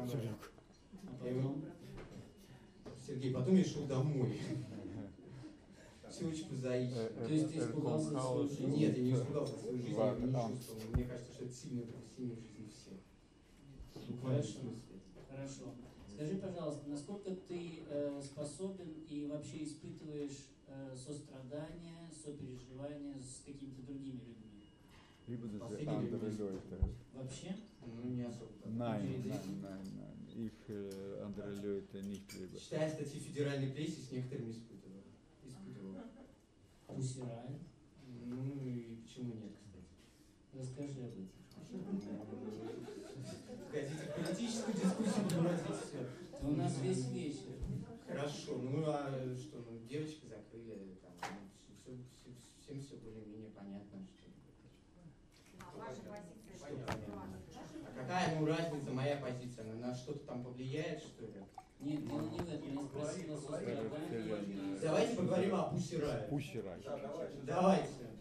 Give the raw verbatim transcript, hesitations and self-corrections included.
Трюк. А потом? Сергей, потом я шел домой. Все очень прозаично. То есть ты испугался за свою жизнь? Нет, я не испугался за свою жизнь, я Ладно, не а. чувствовал. Мне кажется, что это сильное потрясение в жизни всех. Ну, хорошо. Хорошо. Скажи, пожалуйста, насколько ты э, способен и вообще испытываешь э, сострадание, сопереживание с какими-то другими людьми? Либо das Последний andere релиз. Leute. Вообще? Ну, не особо. Nein, nein, nein, nein. Ich äh, andere Leute nicht liebe. Читая статьи федеральной прессы, с некоторыми испытывал. Испытывал. Pussy Riot? Ну и почему нет, кстати? Расскажи об этом. Хотите в политическую дискуссию превратить все? Это у нас весь вечер. Хорошо, ну а что, ну девочки закрыли, там, ну, все, все, всем все более-менее понятно, что... А ваша позиция Что что? понятно. А какая, ну, разница, моя позиция, она на что-то там повлияет, что ли? Нет, дело не в этом. Я спросила сострадание. Давайте поговорим о Pussy Riot. Pussy Riot. Давайте.